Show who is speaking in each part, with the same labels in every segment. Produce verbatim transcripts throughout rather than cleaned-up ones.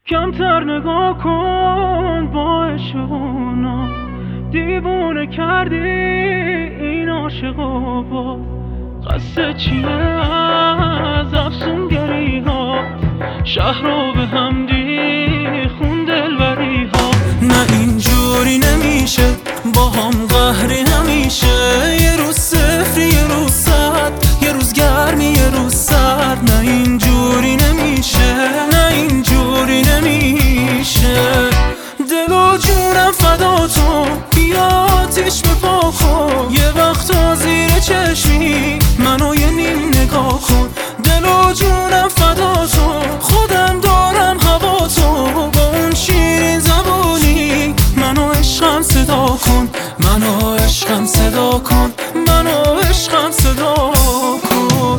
Speaker 1: کمتر نگاه کن با عشقونا، دیوونه کردی این عاشقا. با قصد چیه از افسونگری ها، شهر رو به هم دیخون دلبری ها.
Speaker 2: نه اینجوری نمیشه با هم قهری همیشه، یه روز صفر یه روز صد، یه روز گرمی یه روز سرد. نه اینجوری نمیشه، نه اینجوری نمیشه. دل و جونم فدا تو، بیا آتیش بپا کن. یه وقتا زیر چشمی منو یه نیم نگاه کن. دل و جونم فدا تو، خودم دارم هوا تو. با اون شیرین زبونی منو عشقم صدا کن، منو عشقم صدا کن، منو عشقم صدا کن.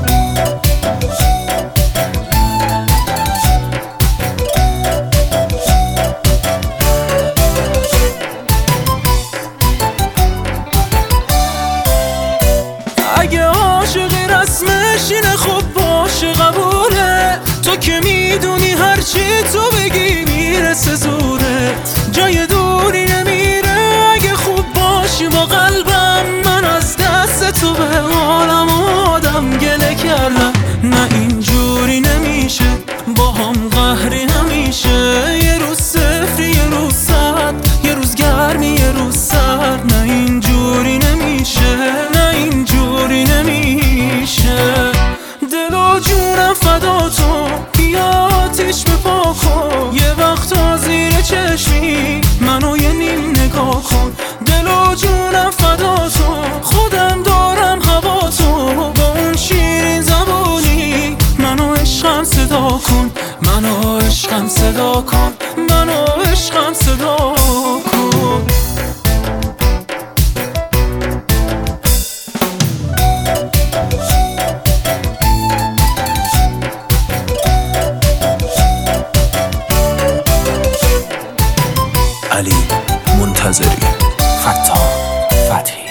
Speaker 2: اگه عاشقی رسمش اینه خب باشه قبوله. تو که میدونی هرچی تو بگی میرسه زورت، جای دوری نمیره. اگه خوب باشی با قلبم، من از دست تو به حالم آدم گله کردم. نه اینجوری نمیشه با هم قهری همیشه، یه روز صفر یه روز صد، یه روز گرمی یه روز سرد. نه اینجوری نمیشه، نه اینجوری نمیشه. دل و جونم فدا تو، بیا آتیش بپا کن. یه وقتا زیر چشمی منو یه نیم نگاه کن. دل و جونم فدا تو، خودم دارم هوا تو. با اون شیرین زبونی منو عشقم صدا کن، منو عشقم صدا کن، منو عشقم صدا کن. علی منتظری، فتاح فتحی.